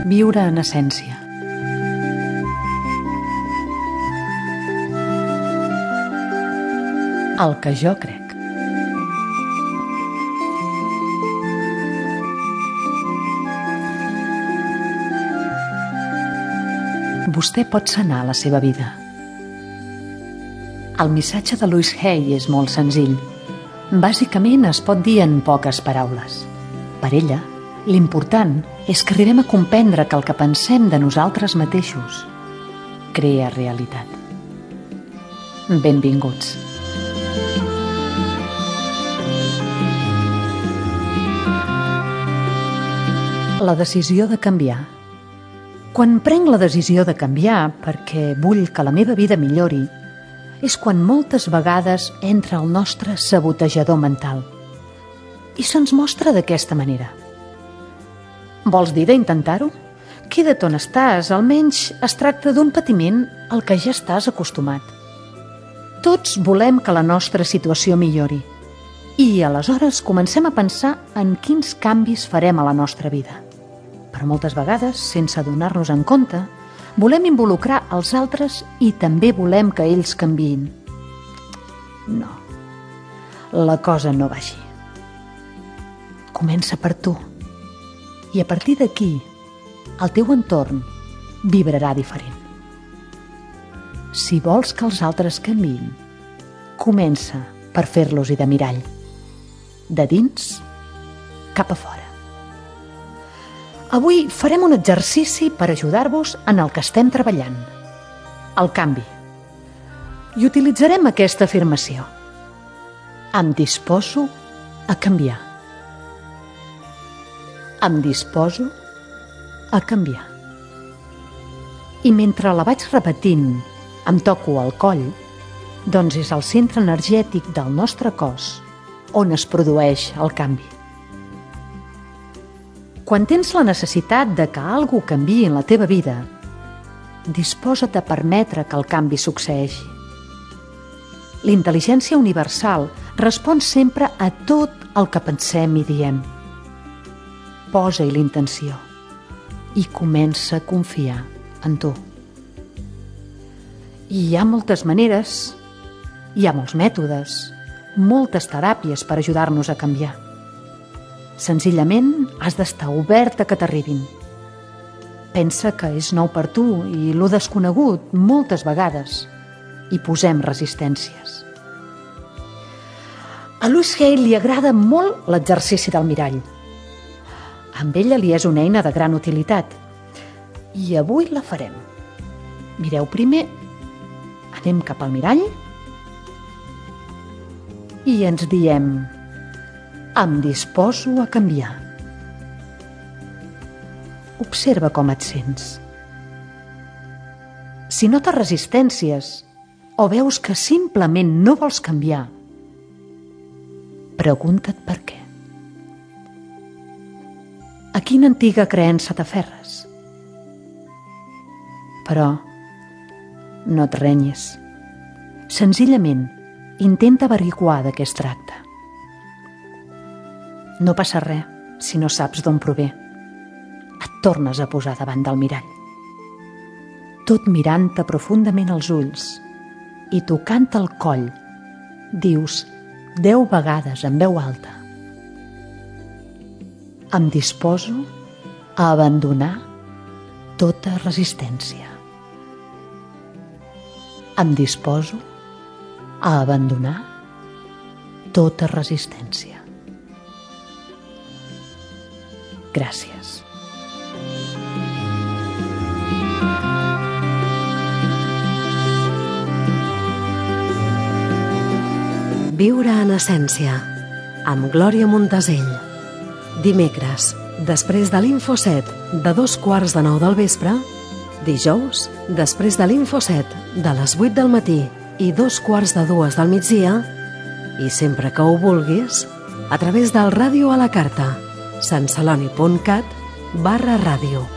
Viure en essència. El que jo crec. Vostè pot sanar la seva vida. El missatge de Louise Hay és molt senzill. Bàsicament es pot dir en poques paraules. Per ella, l'important és que arribem a comprendre que el que pensem de nosaltres mateixos crea realitat. Benvinguts. La decisió de canviar. Quan prenc la decisió de canviar perquè vull que la meva vida millori, és quan moltes vegades entra el nostre sabotejador mental i se'ns mostra d'aquesta manera. Vols dir d'intentar-ho? Queda't on estàs, almenys es tracta d'un patiment al que ja estàs acostumat. Tots volem que la nostra situació millori i aleshores comencem a pensar en quins canvis farem a la nostra vida. Però moltes vegades, sense adonar-nos en compte, volem involucrar els altres i també volem que ells canviïn. No, la cosa no va així. Comença per tu. I a partir d'aquí, el teu entorn vibrarà diferent. Si vols que els altres canviïn, comença per fer-los-hi de mirall. De dins cap a fora. Avui farem un exercici per ajudar-vos en el que estem treballant, el canvi. I utilitzarem aquesta afirmació. Em disposo a canviar. Em disposo a canviar. I mentre la vaig repetint, em toco el coll, doncs és el centre energètic del nostre cos on es produeix el canvi. Quan tens la necessitat de que alguna cosa canviï en la teva vida, disposa't a permetre que el canvi succeeixi. L'intel·ligència universal respon sempre a tot el que pensem i diem. Posa-hi l'intenció i comença a confiar en tu. I hi ha moltes maneres, hi ha molts mètodes, moltes teràpies per ajudar-nos a canviar. Senzillament has d'estar obert a que t'arribin. Pensa que és nou per tu i lo desconegut moltes vegades hi posem resistències. A Louise Hay li agrada molt l'exercici del mirall. Amb ella li és una eina de gran utilitat i avui la farem. Mireu primer, anem cap al mirall i ens diem: em disposo a canviar. Observa com et sents. Si notes resistències o veus que simplement no vols canviar, pregunta't per què. A quina antiga creença t'aferres? Però no et renyis. Senzillament, intenta averiguar de què es tracta. No passa res si no saps d'on prové. Et tornes a posar davant del mirall. Tot mirant-te profundament als ulls i tocant el coll, dius 10 vegades en veu alta: em disposo a abandonar tota resistència. Em disposo a abandonar tota resistència. Gràcies. Viure en essència, amb Glòria Montesell. Dimecres, després de l'Infoset, de 2:15 del vespre. Dijous, després de l'Infoset, de les 8 del matí i 2:15 del migdia. I sempre que ho vulguis, a través del Ràdio a la Carta, santceloni.cat/ràdio.